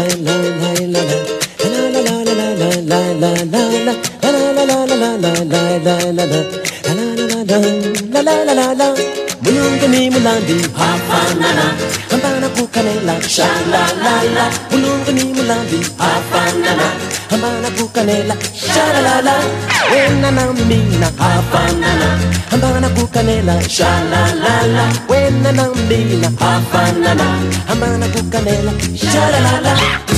Mulungani mulandi hafanana hambana kukanela shalalala mulungani mulandi hafanana hambana kukanela shalalala wena na mina hafanana hambana kukanela shalalala wena na mina hafanana hambana kukanela shalalala